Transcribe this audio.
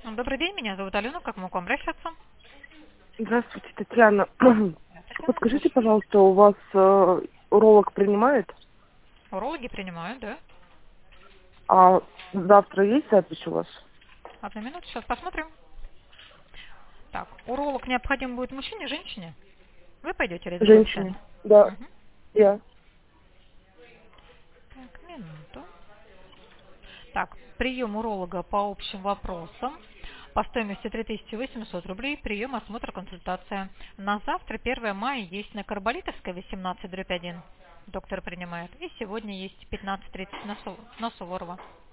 Добрый день, меня зовут Алена, как могу к вам обращаться? Здравствуйте, Татьяна. Здравствуйте, Подскажите, слушаю. пожалуйста, у вас уролог принимает? Урологи принимают, да? А завтра есть запись у вас? Одну минуту, сейчас посмотрим. Так, уролог необходим будет мужчине, женщине? Вы пойдете резервацию? Женщине. Да, Угу. я. Так, минуту. Так, прием уролога по общим вопросам по стоимости 3800 рублей, прием, осмотр, консультация. На завтра, 1 мая, есть на Карболитовской, 18/1. Доктор принимает. И сегодня есть 15:30 на Суворова.